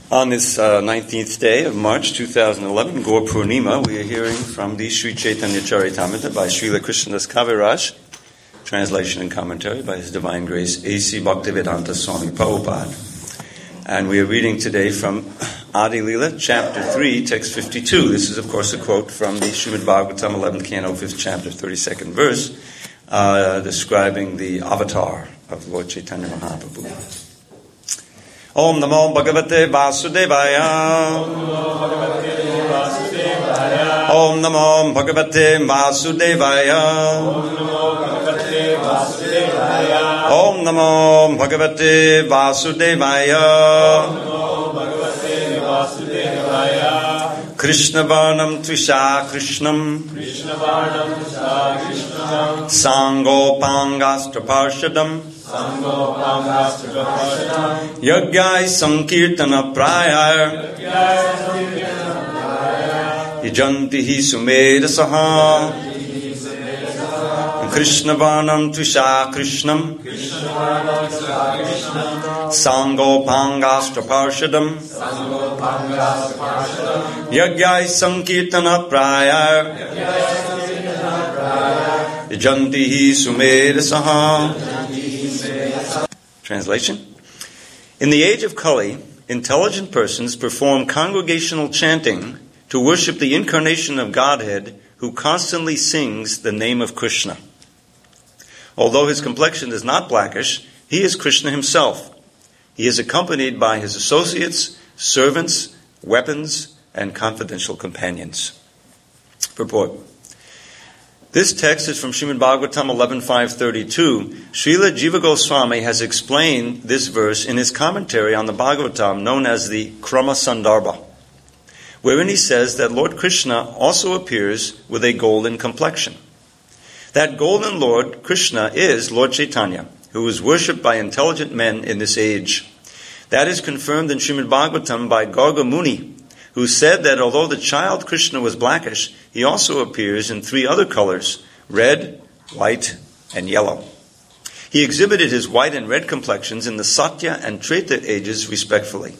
On this 19th day of March 2011, Gaur Purnima, we are hearing from the Sri Chaitanya Charitamrita by Srila Krishnadas Kaviraj, translation and commentary by His Divine Grace A.C. Bhaktivedanta Swami Prabhupada. And we are reading today from Adi Lila, chapter 3, text 52. This is, of course, a quote from the Srimad Bhagavatam, 11th canto, 5th chapter, 32nd verse, describing the avatar of Lord Chaitanya Mahaprabhu. Om Namo Bhagavate Vasudevaya. Om Namo Bhagavate Vasudevaya. Om Namo Bhagavate Vasudevaya. Krishna Varnam Tvisha Krishnam Sango Pangastra Parshadam Yagyai Sankirtana Prayar Yajantihi Sumeda Saha Krishna Varnam Tvisha Krishnam Sango Pangastra Parshadam Yagyai Sankirtana Prayar Yajantihi Sumeda Saha. Translation. In the age of Kali, intelligent persons perform congregational chanting to worship the incarnation of Godhead who constantly sings the name of Krishna. Although his complexion is not blackish, he is Krishna himself. He is accompanied by his associates, servants, weapons, and confidential companions. Purport. This text is from Srimad Bhagavatam 11.5.32. Srila Jiva Goswami has explained this verse in his commentary on the Bhagavatam known as the Krama Sandarbha, wherein he says that Lord Krishna also appears with a golden complexion. That golden Lord Krishna is Lord Chaitanya, who is worshipped by intelligent men in this age. That is confirmed in Srimad Bhagavatam by Garga Muni, who said that although the child Krishna was blackish, he also appears in 3 other colors, red, white, and yellow. He exhibited his white and red complexions in the Satya and Treta ages respectively.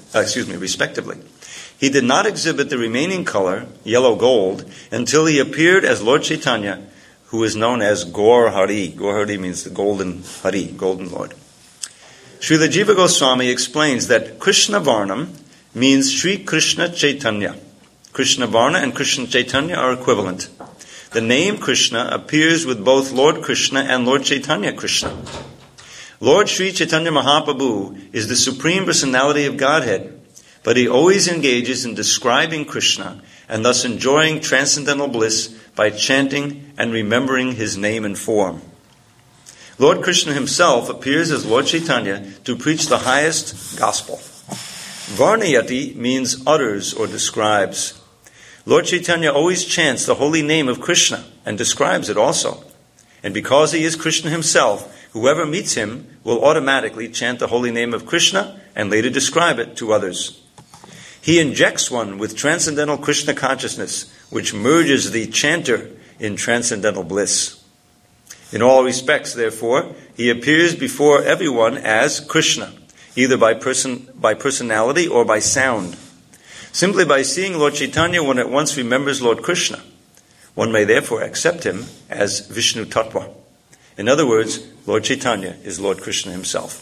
He did not exhibit the remaining color, yellow gold, until he appeared as Lord Chaitanya, who is known as Gaur Hari. Gaur Hari means the golden Hari, golden Lord. Srila Jiva Goswami explains that Krishna Varnam means Sri Krishna Chaitanya. Krishna Varna and Krishna Chaitanya are equivalent. The name Krishna appears with both Lord Krishna and Lord Chaitanya Krishna. Lord Sri Chaitanya Mahaprabhu is the Supreme Personality of Godhead, but he always engages in describing Krishna and thus enjoying transcendental bliss by chanting and remembering his name and form. Lord Krishna himself appears as Lord Chaitanya to preach the highest gospel. Varnayati means utters or describes. Lord Chaitanya always chants the holy name of Krishna and describes it also. And because he is Krishna himself, whoever meets him will automatically chant the holy name of Krishna and later describe it to others. He injects one with transcendental Krishna consciousness, which merges the chanter in transcendental bliss. In all respects, therefore, he appears before everyone as Krishna, either by personality or by sound. Simply by seeing Lord Chaitanya, one at once remembers Lord Krishna. One may therefore accept him as Vishnu Tattva. In other words, Lord Chaitanya is Lord Krishna himself.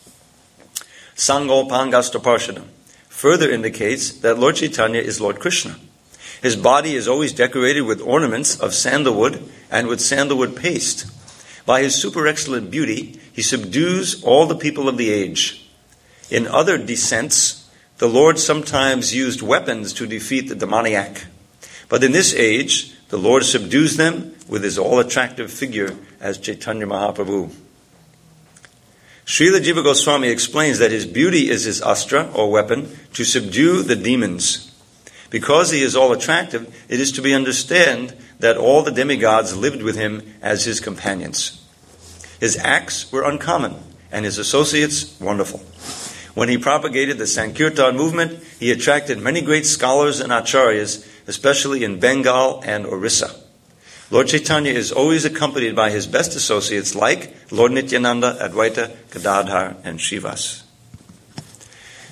Sango Pangasta Parshadam further indicates that Lord Chaitanya is Lord Krishna. His body is always decorated with ornaments of sandalwood and with sandalwood paste. By his super excellent beauty, he subdues all the people of the age. In other descents, the Lord sometimes used weapons to defeat the demoniac. But in this age, the Lord subdues them with his all-attractive figure as Chaitanya Mahaprabhu. Srila Jiva Goswami explains that his beauty is his astra, or weapon, to subdue the demons. Because he is all-attractive, it is to be understood that all the demigods lived with him as his companions. His acts were uncommon, and his associates wonderful. When he propagated the Sankirtan movement, he attracted many great scholars and acharyas, especially in Bengal and Orissa. Lord Chaitanya is always accompanied by his best associates like Lord Nityananda, Advaita, Gadadhar, and Srivas.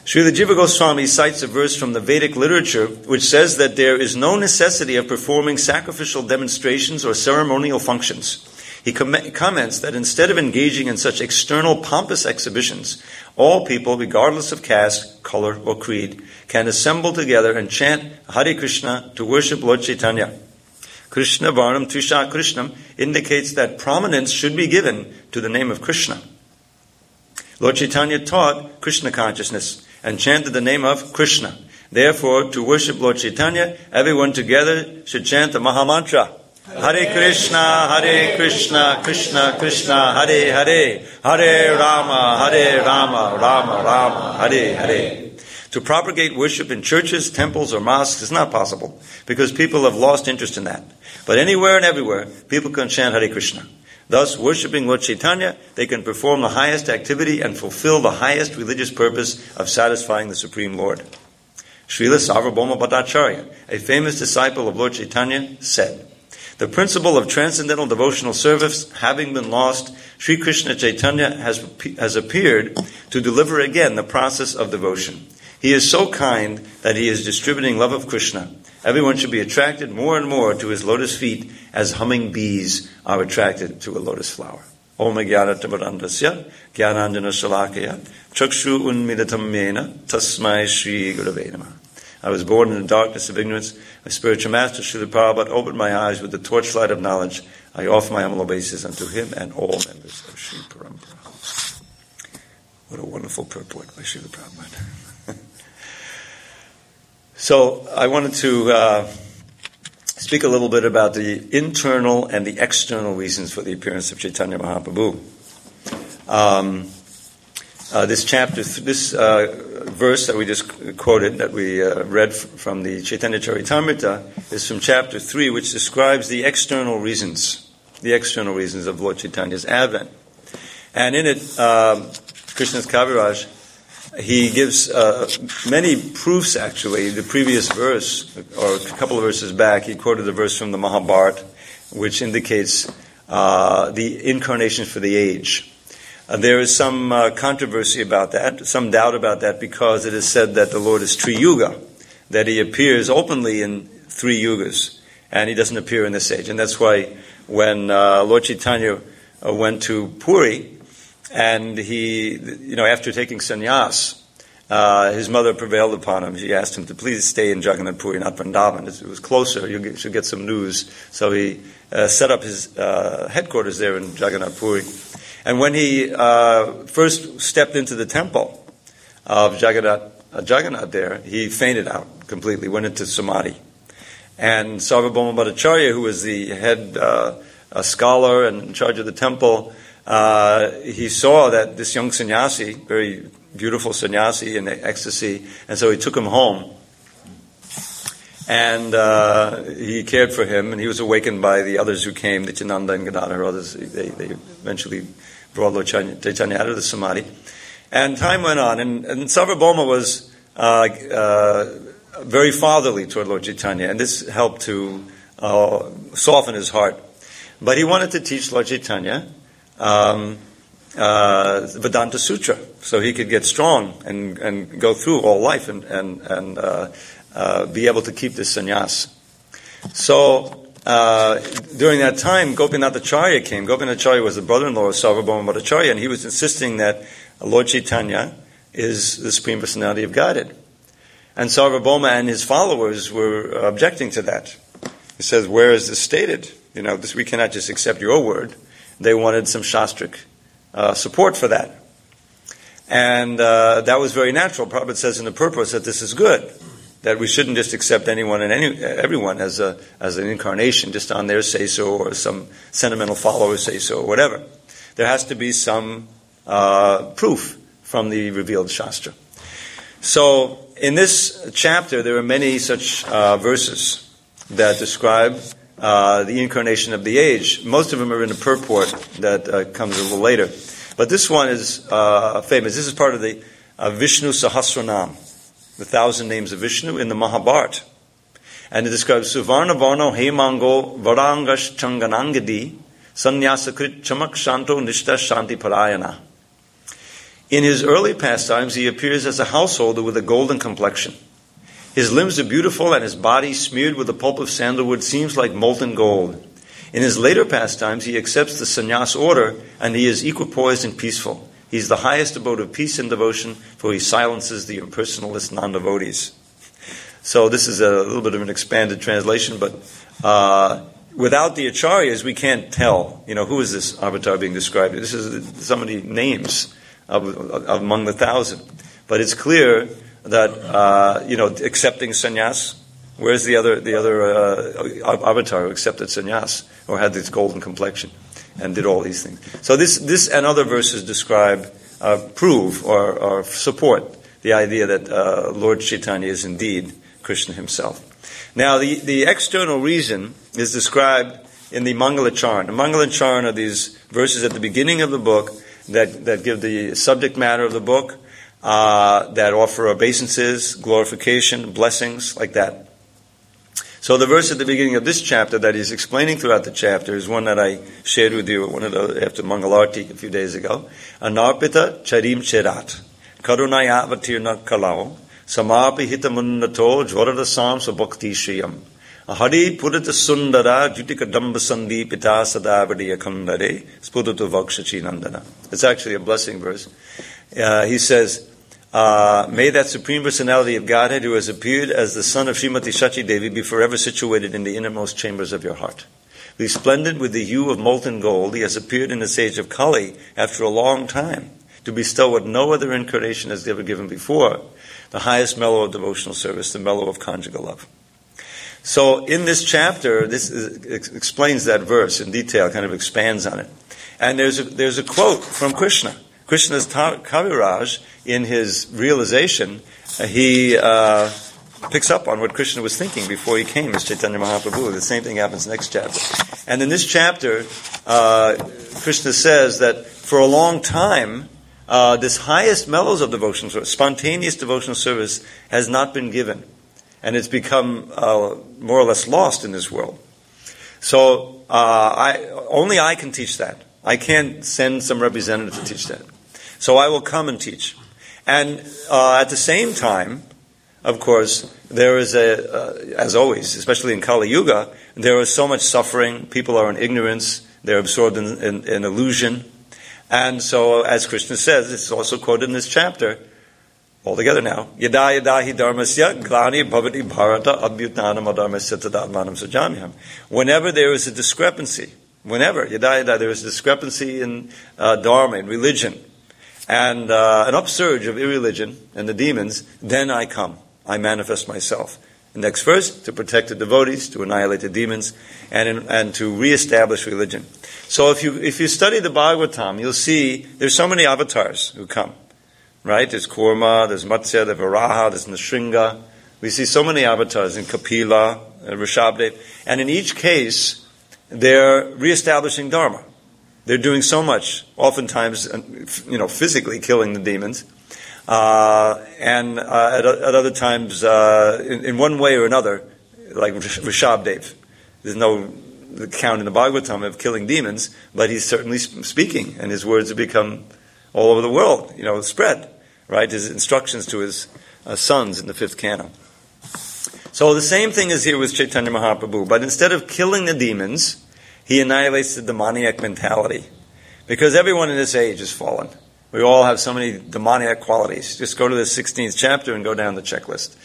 Srila Jiva Goswami cites a verse from the Vedic literature which says that there is no necessity of performing sacrificial demonstrations or ceremonial functions. He comments that instead of engaging in such external pompous exhibitions, all people, regardless of caste, color, or creed, can assemble together and chant Hare Krishna to worship Lord Chaitanya. Krishna Varnam Trisha Krishnam indicates that prominence should be given to the name of Krishna. Lord Chaitanya taught Krishna consciousness and chanted the name of Krishna. Therefore, to worship Lord Chaitanya, everyone together should chant the Mahamantra. Hare Krishna, Krishna Krishna, Hare Hare, Hare Rama, Rama Rama, Hare Hare. To propagate worship in churches, temples, or mosques is not possible because people have lost interest in that. But anywhere and everywhere, people can chant Hare Krishna. Thus, worshipping Lord Chaitanya, they can perform the highest activity and fulfill the highest religious purpose of satisfying the Supreme Lord. Srila Sarvabhauma Bhattacharya, a famous disciple of Lord Chaitanya, said, "The principle of transcendental devotional service having been lost, Sri Krishna Chaitanya has appeared to deliver again the process of devotion. He is so kind that he is distributing love of Krishna. Everyone should be attracted more and more to his lotus feet as humming bees are attracted to a lotus flower." Om Jnanatimirandasya Jnananjana Shalakaya Chakshu Unmidatam Mena Tasmai Shri Gurave Namah. I was born in the darkness of ignorance. My spiritual master, Srila Prabhupada, opened my eyes with the torchlight of knowledge. I offer my humble obeisance unto him and all members of Sri Parampara. What a wonderful purport by Srila Prabhupada. So I wanted to speak a little bit about the internal and the external reasons for the appearance of Chaitanya Mahaprabhu. This verse that we just quoted, that we read from the Chaitanya Charitamrita, is from chapter 3, which describes the external reasons of Lord Chaitanya's advent. And in it, Krishna's Kaviraj, he gives many proofs, actually. The previous verse, or a couple of verses back, he quoted a verse from the Mahabharata, which indicates the incarnation for the age. There is some controversy about that, some doubt about that, because it is said that the Lord is Tri-yuga, that he appears openly in 3 yugas, and he doesn't appear in this age. And that's why when Lord Chaitanya went to Puri, and he, after taking sannyas, his mother prevailed upon him. She asked him to please stay in Jagannath Puri, not Vrindavan. It was closer. You should get some news. So he set up his headquarters there in Jagannath Puri. And when he first stepped into the temple of Jagannath there, he fainted out completely, went into samadhi. And Sarvabhauma Bhattacharya, who was the head scholar and in charge of the temple, he saw that this young sannyasi, very beautiful sannyasi in ecstasy, and so he took him home. And he cared for him, and he was awakened by the others who came, Nityananda and Gadadhar, others. They eventually brought Lord Chaitanya out of the samadhi. And time went on, and Sarvabhauma was very fatherly toward Lord Chaitanya, and this helped to soften his heart. But he wanted to teach Lord Chaitanya Vedanta Sutra, so he could get strong and go through all life and be able to keep this sannyas. So during that time, Gopinath Acharya came. Gopinath Acharya was the brother-in-law of Sarvabhauma Bhattacharya, and he was insisting that Lord Chaitanya is the Supreme Personality of Godhead. And Sarvabhauma and his followers were objecting to that. He says, "Where is this stated? We cannot just accept your word." They wanted some shastric support for that. And that was very natural. Prabhupada says in the purpose that this is good, that we shouldn't just accept anyone and everyone as an incarnation just on their say-so or some sentimental follower say-so or whatever. There has to be some proof from the revealed Shastra. So in this chapter, there are many such verses that describe the incarnation of the age. Most of them are in the purport that comes a little later. But this one is famous. This is part of the Vishnu Sahasranam, the 1,000 names of Vishnu in the Mahabharata. And it describes Suvarna Varno Hemango Varangash Changanangadi Sanyasakrit Chamak Shanto Nishta Shanti Parayana. In his early pastimes, he appears as a householder with a golden complexion. His limbs are beautiful, and his body, smeared with the pulp of sandalwood, seems like molten gold. In his later pastimes, he accepts the sannyas order, and he is equipoised and peaceful. He is the highest abode of peace and devotion, for he silences the impersonalist non-devotees. So this is a little bit of an expanded translation, but without the acharyas, we can't tell, who is this avatar being described. This is so many names among the 1,000. But it's clear that, accepting sannyas. Where's the other avatar who accepted sannyas or had this golden complexion and did all these things? So this and other verses describe, prove or support the idea that Lord Chaitanya is indeed Krishna himself. Now, the external reason is described in the Mangalacharan. The Mangalacharan are these verses at the beginning of the book that give the subject matter of the book, that offer obeisances, glorification, blessings, like that. So the verse at the beginning of this chapter that he's explaining throughout the chapter is one that I shared with you after Mangalarti a few days ago. Anarpita charim cherat, karunaya avatirna kalao, samapi hitamunnato jvaradasam sabhakti shriyam. Ahari purita sundara jutika dambasandi pita sadavadi akandare spudatu vakshachi nandana. It's actually a blessing verse. He says, may that Supreme Personality of Godhead who has appeared as the son of Srimati Shachi Devi be forever situated in the innermost chambers of your heart. Resplendent with the hue of molten gold, he has appeared in the age of Kali after a long time to bestow what no other incarnation has ever given before, the highest mellow of devotional service, the mellow of conjugal love. So in this chapter, this explains that verse in detail, kind of expands on it. And there's a quote from Krishna. Krishna's Kaviraj, in his realization, he picks up on what Krishna was thinking before he came as Chaitanya Mahaprabhu. The same thing happens next chapter. And in this chapter, Krishna says that for a long time, this highest mellows of devotional service, spontaneous devotional service, has not been given. And it's become more or less lost in this world. So only I can teach that. I can't send some representative to teach that. So I will come and teach. And at the same time, of course, there is as always, especially in Kali Yuga, there is so much suffering. People are in ignorance. They're absorbed in illusion. And so, as Krishna says, it's also quoted in this chapter, all together now, Yada yada hi dharmasya glani bhavati bharata abhyutanam adharmasya tadatmanam sajamyam. Whenever there is a discrepancy, yada yada, there is a discrepancy in dharma, in religion, and an upsurge of irreligion and the demons, then I come. I manifest myself. The next verse, to protect the devotees, to annihilate the demons, and to reestablish religion. So if you study the Bhagavatam, you'll see there's so many avatars who come. Right? There's Kurma, there's Matsya, there's Varaha, there's Nrsinga. We see so many avatars in Kapila, Rishabdev. And in each case, they're reestablishing Dharma. They're doing so much, oftentimes, physically killing the demons. And at other times, in one way or another, like Rishabdev. There's no count in the Bhagavatam of killing demons, but he's certainly speaking, and his words have become all over the world, spread. Right? His instructions to his sons in the 5th canto. So the same thing is here with Chaitanya Mahaprabhu, but instead of killing the demons, he annihilates the demoniac mentality. Because everyone in this age is fallen. We all have so many demoniac qualities. Just go to the 16th chapter and go down the checklist.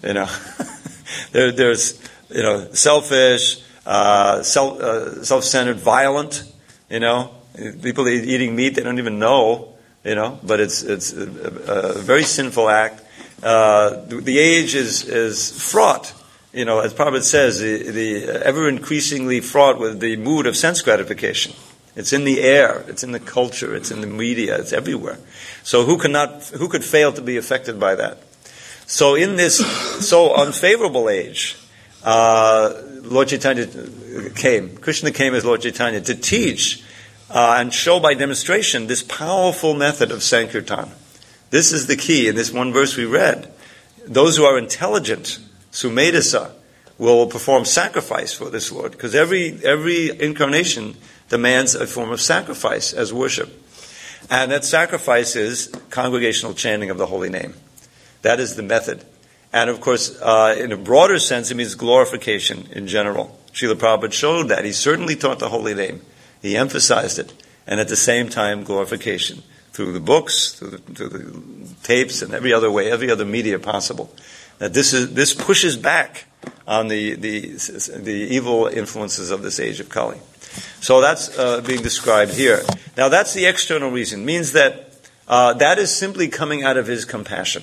There's selfish, self-centered, violent. People eating meat they don't even know. But it's a very sinful act. The age is fraught. As Prabhupada says, the ever increasingly fraught with the mood of sense gratification. It's in the air, it's in the culture, it's in the media, it's everywhere. So who could fail to be affected by that? So in this so unfavorable age, Lord Chaitanya Krishna came as Lord Chaitanya to teach and show by demonstration this powerful method of Sankirtan. This is the key in this one verse we read. Those who are intelligent, Sumedasa, will perform sacrifice for this Lord, because every incarnation demands a form of sacrifice as worship. And that sacrifice is congregational chanting of the holy name. That is the method. And of course, in a broader sense, it means glorification in general. Srila Prabhupada showed that. He certainly taught the holy name. He emphasized it. And at the same time, glorification through the books, through the tapes, and every other way, every other media possible. That this pushes back on the evil influences of this age of Kali. So that's being described here. Now that's the external reason. It means that that is simply coming out of his compassion.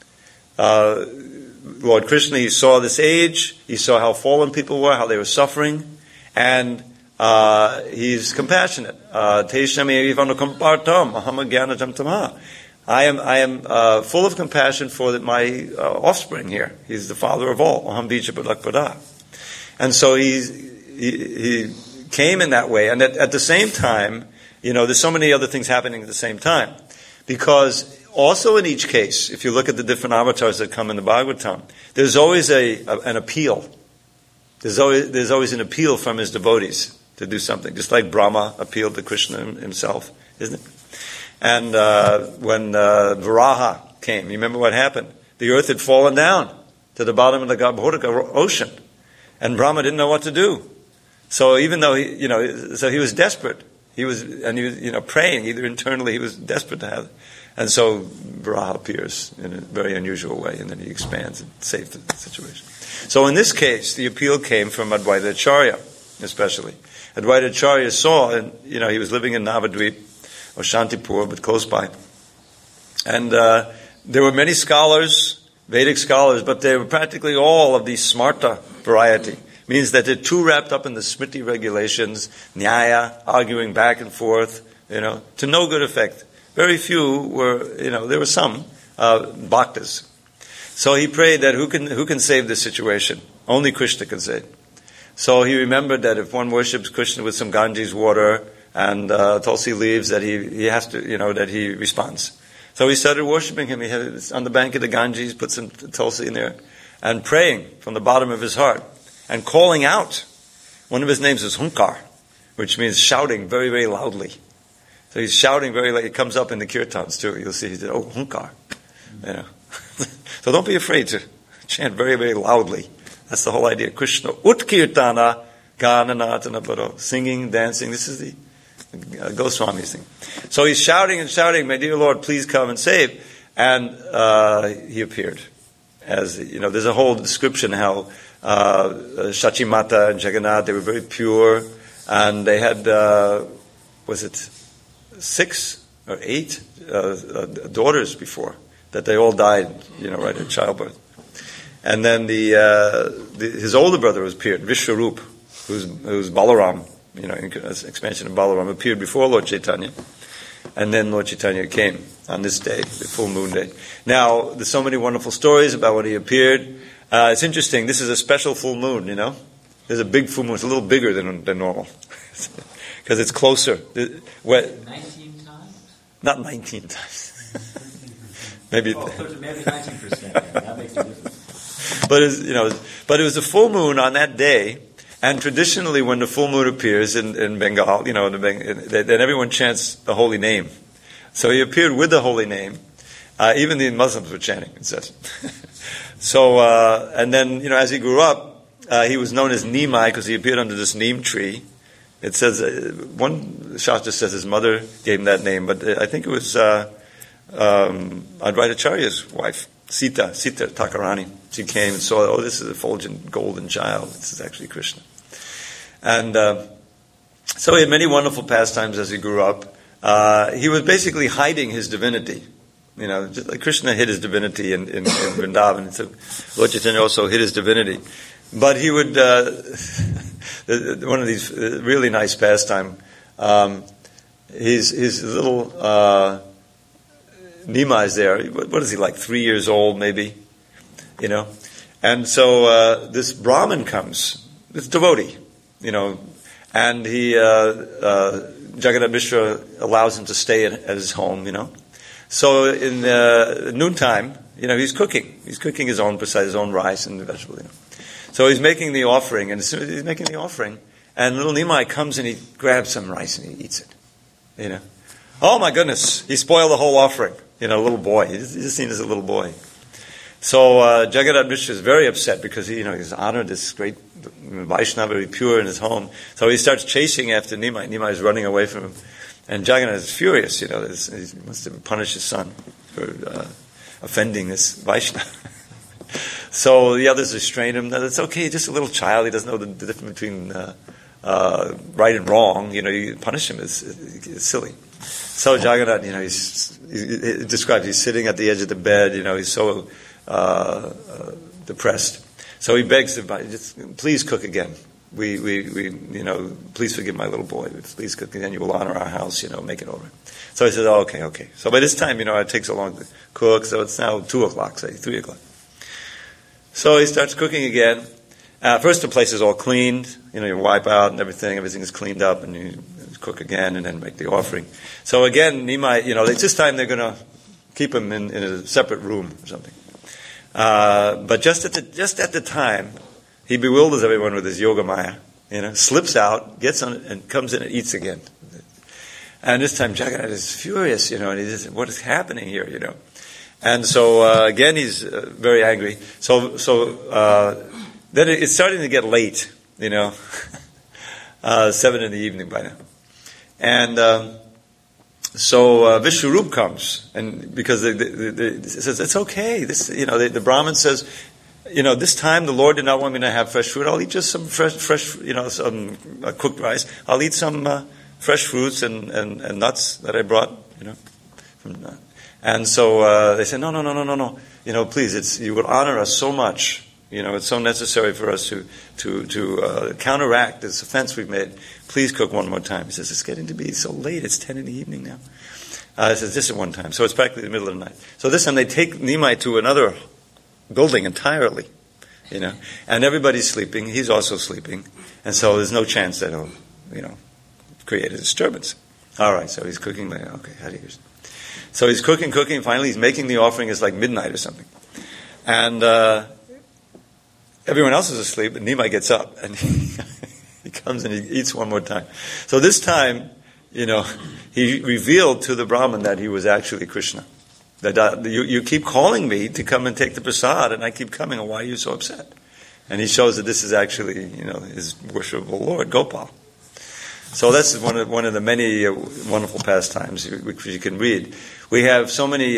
Lord Krishna, he saw this age, he saw how fallen people were, how they were suffering, and he's compassionate. I am full of compassion for my offspring here. He's the father of all. And so he came in that way. And at the same time, there's so many other things happening at the same time. Because also in each case, if you look at the different avatars that come in the Bhagavatam, there's always an appeal. There's always an appeal from his devotees to do something. Just like Brahma appealed to Krishna himself, isn't it? And when Varaha came, you remember what happened? The earth had fallen down to the bottom of the Garbhodaka ocean. And Brahma didn't know what to do. So even though he was desperate. He was praying, either internally, he was desperate to have it. And so Varaha appears in a very unusual way, and then he expands and saves the situation. So in this case, the appeal came from Advaita Acharya, especially. Advaita Acharya saw, and he was living in Navadvip, or Shantipur, but close by. And there were many scholars, Vedic scholars, but they were practically all of the Smarta variety. Means that they're too wrapped up in the Smriti regulations, Nyaya, arguing back and forth, to no good effect. Very few were, there were some bhaktas. So he prayed that who can save this situation? Only Krishna can save. So he remembered that if one worships Krishna with some Ganges water and tulsi leaves, that he has to, that he responds. So he started worshipping him. He had on the bank of the Ganges, put some tulsi in there, and praying from the bottom of his heart. And calling out. One of his names is Hunkar, which means shouting very, very loudly. So he's shouting very loudly. It comes up in the kirtans too. You'll see he said, "Oh, Hunkar." So don't be afraid to chant very, very loudly. That's the whole idea. Krishna utkirtana gananatana baro. Singing, dancing. This is the Goswami's thing. So he's shouting and shouting, "My dear Lord, please come and save." And he appeared. As there's a whole description how Shachimata and Jagannath, they were very pure, and they had, 6 or 8 daughters before, that they all died, right at childbirth. And then his older brother was appeared, Vishwarup, who's Balaram, expansion of Balaram, appeared before Lord Chaitanya. And then Lord Chaitanya came on this day, the full moon day. Now, there's so many wonderful stories about when he appeared. It's interesting. This is a special full moon, There's a big full moon. It's a little bigger than normal. Because it's closer. 19 times? Not 19 times. maybe 19%. That makes a difference. But it was a full moon on that day. And traditionally, when the full moon appears in Bengal, then everyone chants the holy name. So he appeared with the holy name. Even the Muslims were chanting, it says. So, and then, as he grew up, he was known as Nimai because he appeared under this neem tree. It says, one Shastra says his mother gave him that name, but I think it was Advaita Acharya's wife, Sita Takarani. She came and saw, this is a fulgent golden child. This is actually Krishna. And so he had many wonderful pastimes as he grew up. He was basically hiding his divinity. Just like Krishna hid his divinity in Vrindavan. So Lord Chaitanya also hid his divinity. But he would, one of these really nice pastime, his little Nima is there. What is he, like 3 years old maybe? And so this Brahmin comes, this devotee, and he, Jagannath Mishra allows him to stay at his home, So in noontime, he's cooking. He's cooking his own rice and vegetables, So he's making the offering, and as soon as he's making the offering, and little Nimai comes and he grabs some rice and he eats it, Oh my goodness, he spoiled the whole offering. A little boy. He's just seen as a little boy. So Jagannath Mishra is very upset because he's honored this great Vaishnava, very pure in his home. So he starts chasing after Nimai. Nimai is running away from him. And Jagannath is furious, he must have punished his son for offending this Vaishnava. So the others restrain him. No, it's okay, just a little child. He doesn't know the difference between right and wrong. You punish him. It's silly. So Jagannath, he describes he's sitting at the edge of the bed. He's so depressed. So he begs him, just please cook again. We please forgive my little boy. Please cook again. You will honor our house. Make it over. So he says, oh, okay. So by this time, it takes so long to cook. So it's now 2:00, say 3:00. So he starts cooking again. First, the place is all cleaned. You wipe out and everything. Everything is cleaned up, and you cook again, and then make the offering. So again, Nimai, this time they're going to keep him in a separate room or something. But just at the time, he bewilders everyone with his yoga maya. Slips out, gets on it, and comes in and eats again. And this time, Jagannath is furious. And he says, "What is happening here?" And so again, he's very angry. So then it's starting to get late. 7 in the evening by now. And so Vishwarup comes, and because it says it's okay. This, the Brahmin says, this time the Lord did not want me to have fresh fruit. I'll eat just some fresh, some cooked rice. I'll eat some fresh fruits and nuts that I brought, from. And so they said, no. Please, you will honor us so much. It's so necessary for us to counteract this offense we've made. Please cook one more time. He says, it's getting to be so late. It's 10 in the evening now. He says, just at one time. So it's practically the middle of the night. So this time they take Nimai to another building entirely, and everybody's sleeping. He's also sleeping. And so there's no chance that he'll, create a disturbance. All right, so he's cooking. Okay, how do you... So he's cooking. Finally, he's making the offering. It's like midnight or something. And everyone else is asleep, and Nimai gets up, and he comes and he eats one more time. So this time, he revealed to the Brahmin that he was actually Krishna. That you keep calling me to come and take the prasad, and I keep coming, and why are you so upset? And he shows that this is actually, his worshipable Lord, Gopal. So that's one of the many wonderful pastimes which you can read. We have so many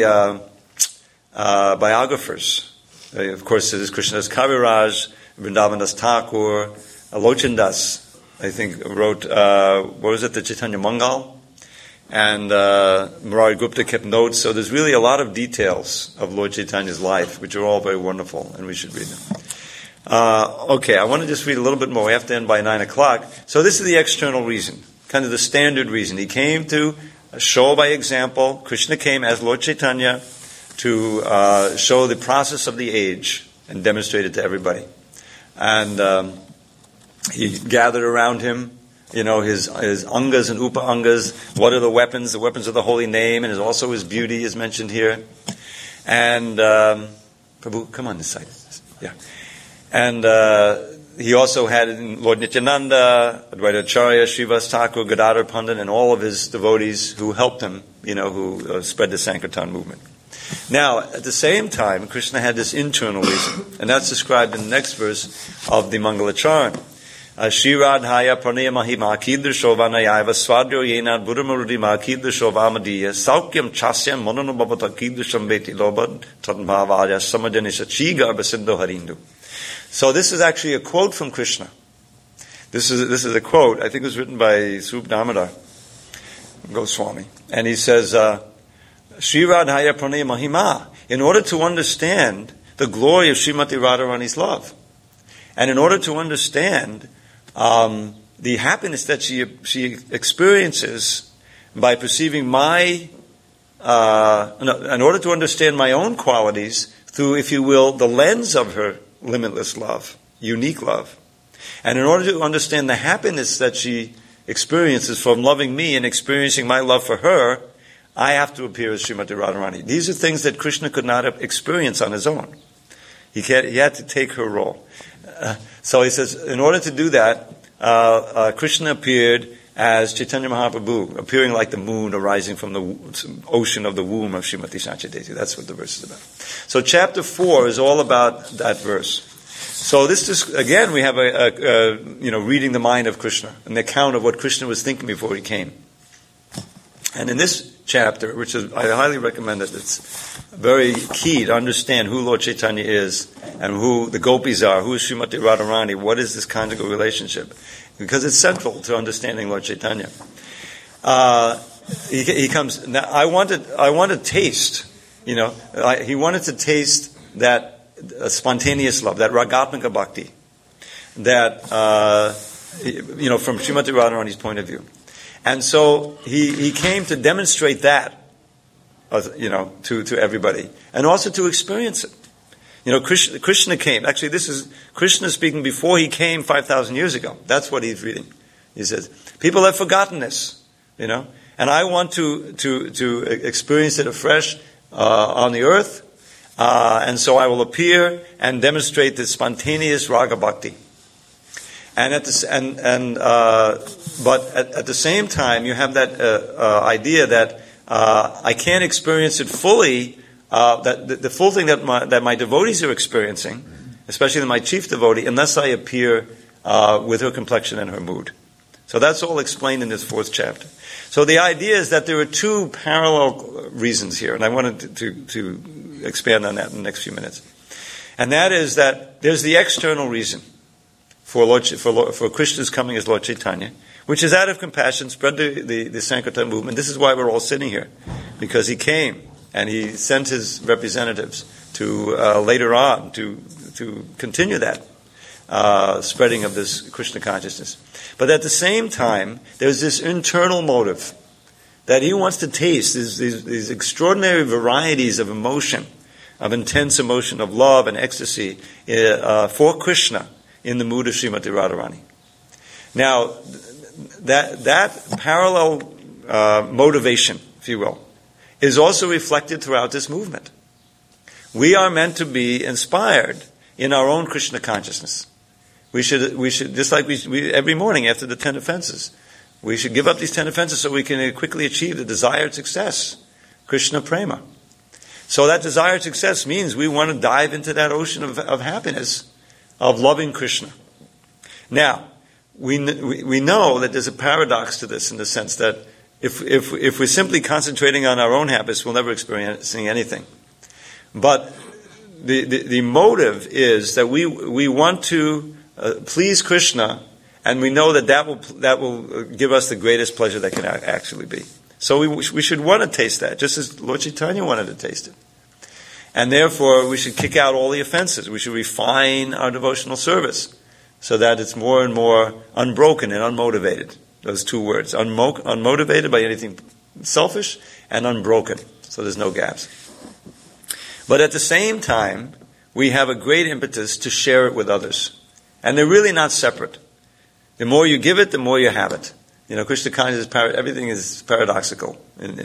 biographers. Of course, there's Krishnadas Kaviraj, Vrindavandas Thakur, Lochan Das, I think, wrote, the Chaitanya Mangal? And Murari Gupta kept notes. So there's really a lot of details of Lord Chaitanya's life, which are all very wonderful, and we should read them. Okay, I want to just read a little bit more. We have to end by 9:00. So this is the external reason, kind of the standard reason. He came to show by example. Krishna came as Lord Chaitanya to show the process of the age and demonstrate it to everybody. And he gathered around him, his angas and upa-angas. What are the weapons? The weapons of the holy name, and also his beauty is mentioned here. And Prabhu, come on this side. Yeah. And he also had Lord Nityananda, Advaita Acharya, Srivas Thakur, Gadadhar Pandit, and all of his devotees who helped him, who spread the Sankirtan movement. Now, at the same time, Krishna had this internal reason, and that's described in the next verse of the Mangalacharan. Shri Radhaya Pranaya Mahima Kidrisho Vanayaiva Swadyo Yenad Buddhamarudi Kidrisho Vamadhiya Saukyam Chasyam Monanubhavata Kidrisham Veti Lobad Tadbhavaya Samajanisha Chiga Abhasiddho Harindu. So this is actually a quote from Krishna. This is a quote, I think it was written by Swarup Damodar Goswami. And he says, Shri Radhaya Pranaya Mahima, in order to understand the glory of Srimati Radharani's love, and in order to understand the happiness that she experiences by perceiving in order to understand my own qualities through, if you will, the lens of her limitless love, unique love. And in order to understand the happiness that she experiences from loving me and experiencing my love for her, I have to appear as Srimati Radharani. These are things that Krishna could not experience on his own. He had to take her role. So he says, in order to do that, Krishna appeared as Chaitanya Mahaprabhu, appearing like the moon arising from the ocean of the womb of Srimati Sachidesi. That's what the verse is about. So chapter 4 is all about that verse. So this is, again, we have reading the mind of Krishna, an account of what Krishna was thinking before he came. And in this chapter, which is, I highly recommend it, it's very key to understand who Lord Chaitanya is and who the gopis are, who is Srimati Radharani, what is this conjugal relationship, because it's central to understanding Lord Chaitanya. He comes. Now, I want to taste. He wanted to taste that spontaneous love, that ragatmika bhakti, that from Srimati Radharani's point of view. And so he came to demonstrate that, to everybody, and also to experience it. Krishna came. Actually, this is Krishna speaking before he came 5,000 years ago. That's what he's reading. He says, people have forgotten this, and I want to experience it afresh on the earth, and so I will appear and demonstrate this spontaneous raga bhakti. And at the same time, you have that idea that I can't experience it fully. That the full thing that my devotees are experiencing, especially my chief devotee, unless I appear with her complexion and her mood. So that's all explained in this 4th chapter. So the idea is that there are 2 parallel reasons here, and I wanted to expand on that in the next few minutes. And that is that there's the external reason for Krishna's coming as Lord Chaitanya, which is out of compassion, spread the Sankirtan movement. This is why we're all sitting here, because he came and he sent his representatives to later on to continue that spreading of this Krishna consciousness. But at the same time, there's this internal motive that he wants to taste these extraordinary varieties of emotion, of intense emotion, of love and ecstasy for Krishna in the mood of Srimati Radharani. Now, that parallel motivation, if you will, is also reflected throughout this movement. We are meant to be inspired in our own Krishna consciousness. We should just like we every morning after the 10 offenses, we should give up these 10 offenses so we can quickly achieve the desired success, Krishna prema. So that desired success means we want to dive into that ocean of happiness, of loving Krishna. Now, we know that there's a paradox to this in the sense that if we're simply concentrating on our own happiness, we'll never experience anything. But the motive is that we want to please Krishna, and we know that will give us the greatest pleasure that can actually be. So we should want to taste that, just as Lord Chaitanya wanted to taste it. And therefore, we should kick out all the offenses. We should refine our devotional service so that it's more and more unbroken and unmotivated. Those 2 words, unmotivated by anything selfish and unbroken. So there's no gaps. But at the same time, we have a great impetus to share it with others. And they're really not separate. The more you give it, the more you have it. Krishna consciousness, everything is paradoxical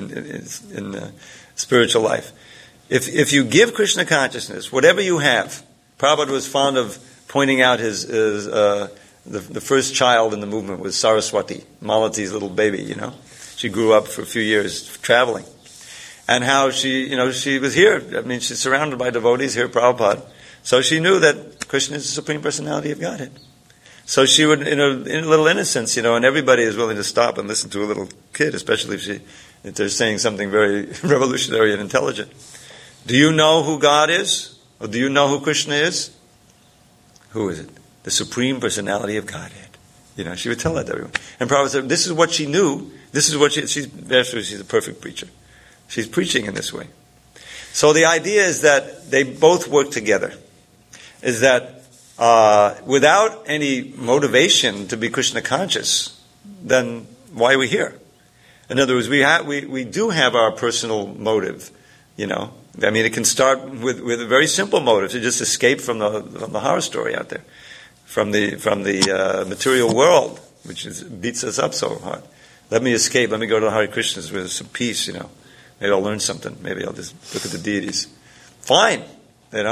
in spiritual life. If you give Krishna consciousness, whatever you have, Prabhupada was fond of pointing out the first child in the movement was Saraswati, Malati's little baby, She grew up for a few years traveling. And how she was here. I mean, she's surrounded by devotees here, Prabhupada. So she knew that Krishna is the Supreme Personality of Godhead. So she would, in a little innocence, and everybody is willing to stop and listen to a little kid, especially if they're saying something very revolutionary and intelligent. Do you know who God is? Or do you know who Krishna is? Who is it? The Supreme Personality of Godhead. She would tell that to everyone. And Prabhupada said, this is what she knew. This is what she's a perfect preacher. She's preaching in this way. So the idea is that they both work together. Is that without any motivation to be Krishna conscious, then why are we here? In other words, we do have our personal motive, I mean, it can start with a very simple motive, to just escape from the horror story out there, from the material world, which beats us up so hard. Let me escape. Let me go to Hare Krishnas with some peace, Maybe I'll learn something. Maybe I'll just look at the deities. Fine,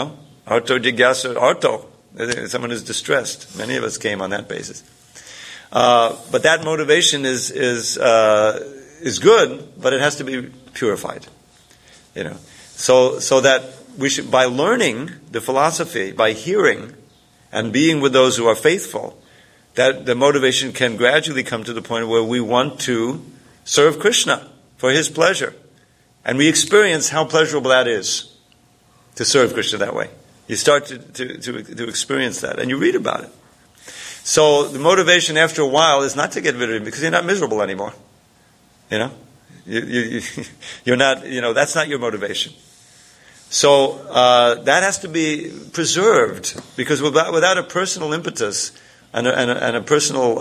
Arto jigyasa arto. Someone who's distressed. Many of us came on that basis. But that motivation is good, but it has to be purified. So that we should, by learning the philosophy, by hearing and being with those who are faithful, that the motivation can gradually come to the point where we want to serve Krishna for His pleasure. And we experience how pleasurable that is to serve Krishna that way. You start to experience that, and you read about it. So the motivation after a while is not to get rid of it because you're not miserable anymore. You're not. That's not your motivation. So that has to be preserved because without a personal impetus and a personal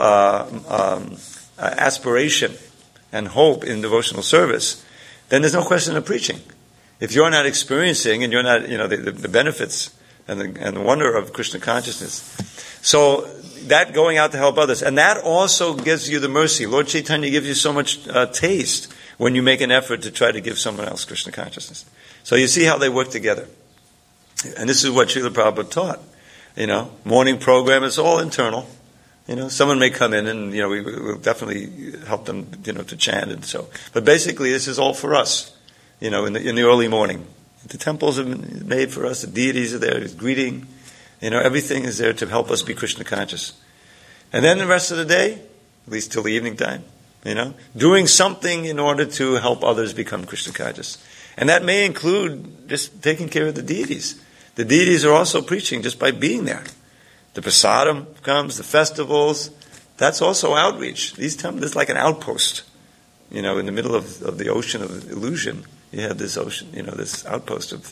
aspiration and hope in devotional service, then there's no question of preaching. If you're not experiencing and you're not, the benefits and the wonder of Krishna consciousness, so that going out to help others, and that also gives you the mercy. Lord Chaitanya gives you so much taste when you make an effort to try to give someone else Krishna consciousness. So you see how they work together, and this is what Srila Prabhupada taught. Morning program is all internal. Someone may come in and we will definitely help them to chant and so. But basically, this is all for us. In the early morning, the temples are made for us. The deities are there. There's greeting. Everything is there to help us be Krishna conscious. And then the rest of the day, at least till the evening time, doing something in order to help others become Krishna conscious. And that may include just taking care of the deities. The deities are also preaching just by being there. The prasadam comes, the festivals. That's also outreach. These temples, it's like an outpost. In the middle of the ocean of illusion, you have this ocean, this outpost of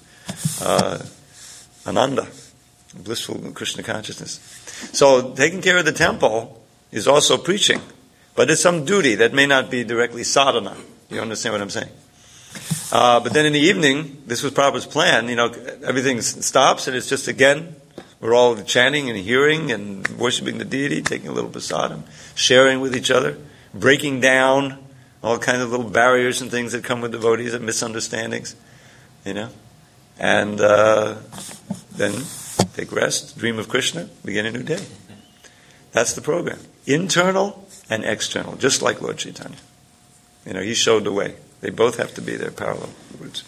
Ananda, blissful Krishna consciousness. So taking care of the temple is also preaching. But it's some duty that may not be directly sadhana. You understand what I'm saying? But then in the evening, this was Prabhupada's plan, everything stops and it's just again, we're all chanting and hearing and worshiping the deity, taking a little prasadam, sharing with each other, breaking down all kinds of little barriers and things that come with devotees and misunderstandings, and then take rest, dream of Krishna, begin a new day. That's the program. Internal and external, just like Lord Chaitanya. He showed the way. They both have to be there, parallel routes.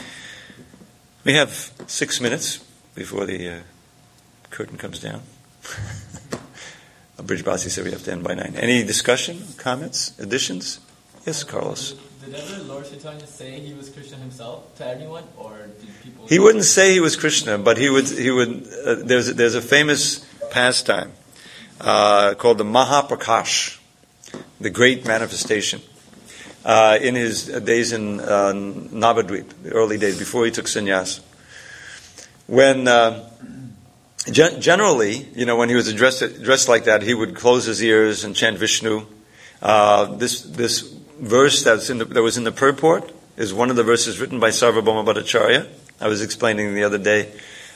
We have 6 minutes before the curtain comes down. Brijbasi said we have to end by 9. Any discussion, comments, additions? Yes, Carlos. Did ever Lord Chaitanya say he was Krishna himself to anyone, or did people? He wouldn't say he was Krishna, but he would. There's a famous pastime called the Mahaprakash, the great manifestation. In his days in Navadvip, the early days before he took sannyas, when generally, when he was dressed like that, he would close his ears and chant Vishnu. This verse that was in the purport is one of the verses written by Sarvabhauma Bhattacharya. I was explaining the other day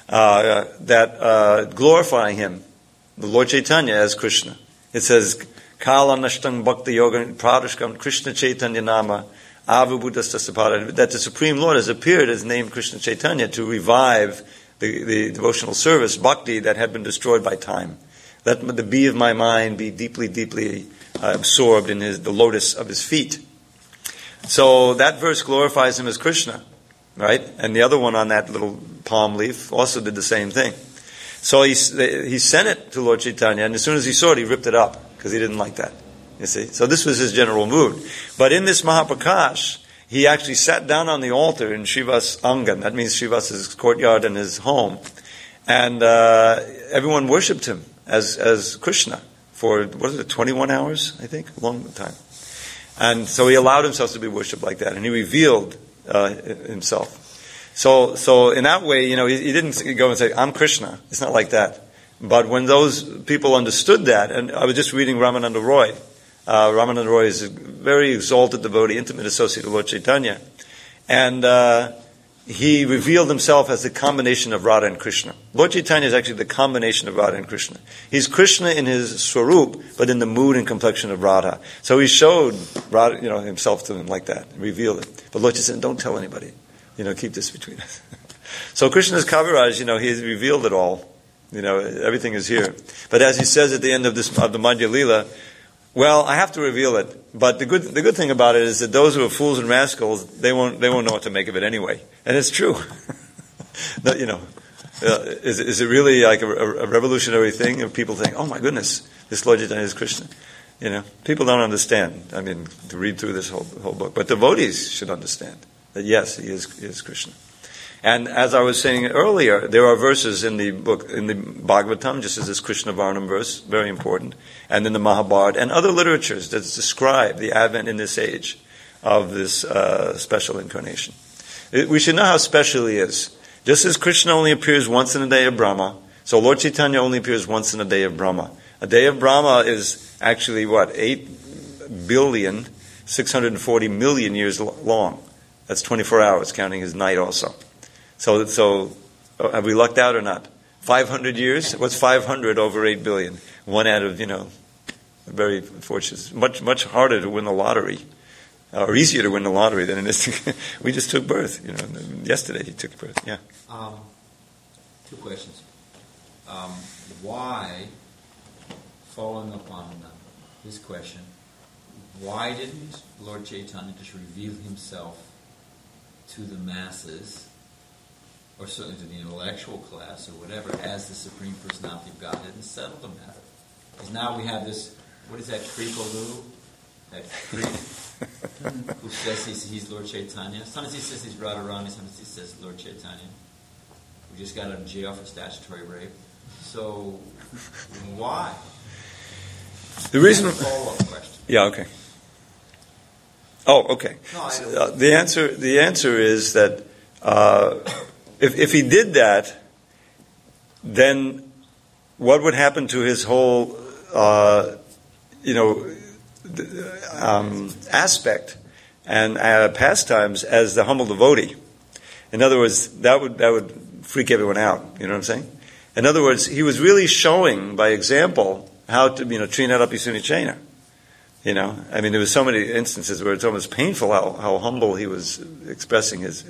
that glorifying him, the Lord Chaitanya, as Krishna. It says, Kala Nashtang Bhakti Yoga Pradashkam Krishna Chaitanya Nama Avibhudastasapada, that the Supreme Lord has appeared as named Krishna Chaitanya to revive the devotional service, bhakti, that had been destroyed by time. Let the bee of my mind be deeply, deeply absorbed in the lotus of his feet. So that verse glorifies him as Krishna, right? And the other one on that little palm leaf also did the same thing. So he sent it to Lord Chaitanya, and as soon as he saw it, he ripped it up, because he didn't like that. You see? So this was his general mood. But in this Mahaprakash, he actually sat down on the altar in Srivas Angan. That means Srivas's courtyard and his home. And everyone worshipped him as Krishna for, 21 hours, I think? A long time. And so he allowed himself to be worshipped like that. And he revealed himself. So in that way, he didn't go and say, I'm Krishna. It's not like that. But when those people understood that, and I was just reading Ramananda Roy. Ramananda Roy is a very exalted devotee, intimate associate of Lord Chaitanya. And he revealed himself as the combination of Radha and Krishna. Lord Chaitanya is actually the combination of Radha and Krishna. He's Krishna in his swarup, but in the mood and complexion of Radha. So he showed Radha, himself to him like that, revealed it. But Lord Chaitanya said, don't tell anybody. Keep this between us. So Krishna's Kaviraj, he has revealed it all. Everything is here. But as he says at the end of the Madhya Lila, Well, I have to reveal it, but the good thing about it is that those who are fools and rascals, they won't know what to make of it anyway, and it's true. That, is it really like a revolutionary thing? And people think, oh my goodness, this Lord Chaitanya is Krishna. People don't understand. I mean, to read through this whole book, but devotees should understand that yes, he is Krishna. And as I was saying earlier, there are verses in the book, in the Bhagavatam, just as this Krishna Varnam verse, very important, and in the Mahabharata and other literatures that describe the advent in this age of this special incarnation. We should know how special he is. Just as Krishna only appears once in a day of Brahma, so Lord Chaitanya only appears once in a day of Brahma. A day of Brahma is actually 8,640,000,000 years long. That's 24 hours, counting his night also. So have we lucked out or not? 500 years? What's 500 over 8 billion? One out of, very fortunate. Much harder to win the lottery, or easier to win the lottery than it is to, we just took birth. Yesterday he took birth. Yeah. Two questions. Why, following up on his question, why didn't Lord Chaitanya just reveal himself to the masses, or certainly to the intellectual class or whatever, as the Supreme Personality of Godhead and settle the matter? Because now we have this, what is that, Creepaloo? That creep who says he's Lord Chaitanya. Sometimes he says he's Radharani, sometimes he says Lord Chaitanya. We just got out of jail for statutory rape. So, why? The reason... That's a follow-up question. Yeah, okay. Oh, okay. No, the answer is that if he did that, then what would happen to his whole, aspect and pastimes as the humble devotee? In other words, that would freak everyone out. You know what I'm saying? In other words, he was really showing by example how to, Trinadapi Sunichena. I mean, there were so many instances where it's almost painful how humble he was expressing his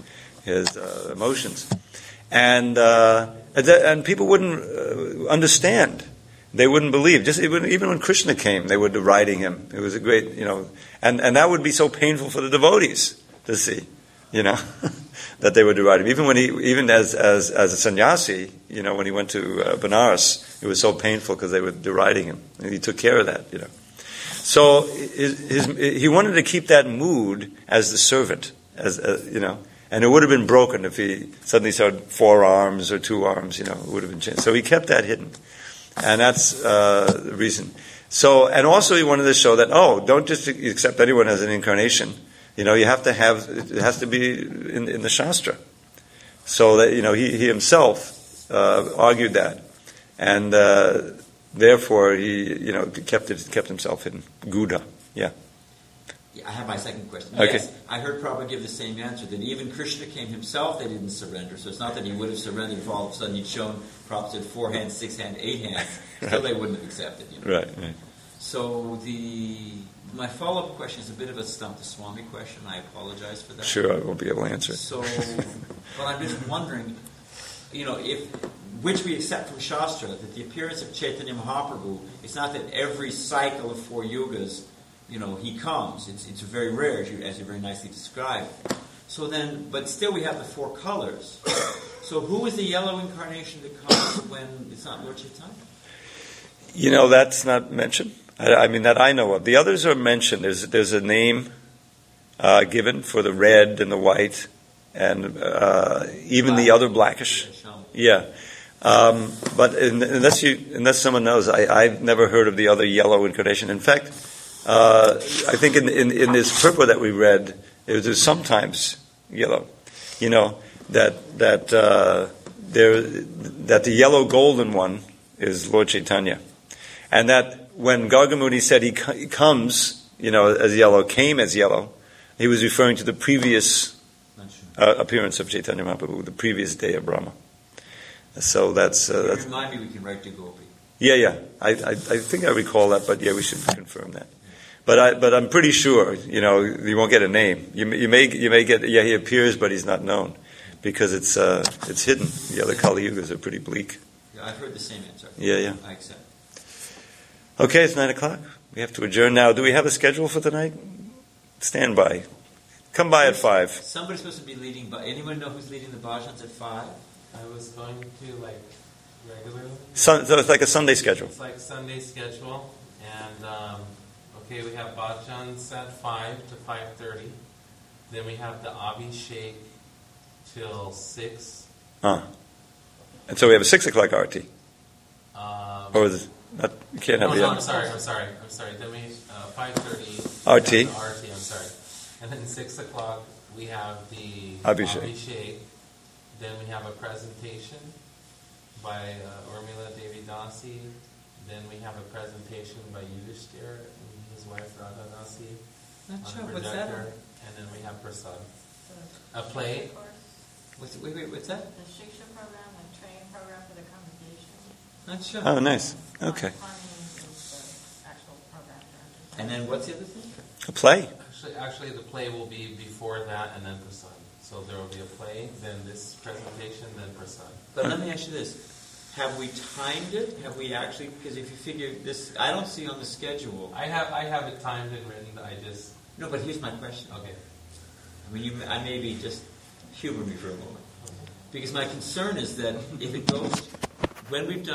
emotions, and people wouldn't understand. They wouldn't believe. Even when Krishna came, they were deriding him. It was a great, and that would be so painful for the devotees to see, that they were deriding him. Even as a sannyasi, when he went to Benares, it was so painful because they were deriding him, and he took care of that, So he wanted to keep that mood as the servant, and it would have been broken if he suddenly started 4 arms or 2 arms, it would have been changed. So he kept that hidden. And that's the reason. So, and also he wanted to show that, don't just accept anyone as an incarnation. You have to it has to be in the Shastra. So that, he himself argued that. And therefore he, kept himself hidden. Gudha. Yeah. I have my second question. Okay. Yes, I heard Prabhupada give the same answer, that even Krishna came himself, they didn't surrender. So it's not that he would have surrendered if all of a sudden he'd shown Prabhupada said 4 hands, 6 hands, 8 hands. Still they wouldn't have accepted. Right. So my follow-up question is a bit of a stump the Swami question. I apologize for that. Sure, I won't be able to answer it. So, but I'm just wondering, which we accept from Shastra, that the appearance of Chaitanya Mahaprabhu, it's not that every cycle of 4 yugas, he comes. It's very rare, as you very nicely described. So then, but still we have the 4 colors. So who is the yellow incarnation that comes when it's not Lord Chaitanya? That's not mentioned. I mean, that I know of. The others are mentioned. There's a name given for the red and the white, and even the other blackish. Yeah. But unless someone knows, I've never heard of the other yellow incarnation. In fact, I think in this purport that we read, it was sometimes yellow. That the yellow golden one is Lord Chaitanya, and that when Gargamuni said he comes, as yellow, came as yellow, he was referring to the previous appearance of Chaitanya Mahaprabhu, the previous day of Brahma. So that's. Remind me, we can write to Gopi. Yeah. I think I recall that, but yeah, we should confirm that. But I'm pretty sure, you won't get a name. You may get, he appears, but he's not known, because it's hidden. The other Kali Yugas are pretty bleak. Yeah, I've heard the same answer. Yeah. I accept. Okay, it's 9 o'clock. We have to adjourn now. Do we have a schedule for tonight? Stand by. Come by at 5. Somebody's supposed to be leading. Anyone know who's leading the bhajans at 5? I was going to regularly. So it's like a Sunday schedule. It's like Sunday schedule, and okay, we have bhajans at 5 to 5:30. Then we have the Abhishek till 6. And so we have a 6 o'clock RT. Or is it not, you can't have the I'm sorry. Then we 5:30 RT. RT. I'm sorry. And then 6 o'clock we have the Abhishek. Then we have a presentation by Urmila Devi Dasi. Then we have a presentation by Yudhishthir and his wife Radha Dasi Not on sure. a What's that? projector. And then we have prasad. A play. What's that? The Shiksha program, the training program for the congregation. Not sure. Oh, nice. Okay. Planning is the actual program. And then what's the other thing? A play. Actually, the play will be before that and then prasad. So there will be a play, then this presentation, then prasad. But let me ask you this. Have we timed it? Have we actually, because if you figure this, I don't see on the schedule. I have it timed and written. No, but here's my question. Okay. I mean, I maybe just humor me for a moment. Because my concern is that if it goes, when we've done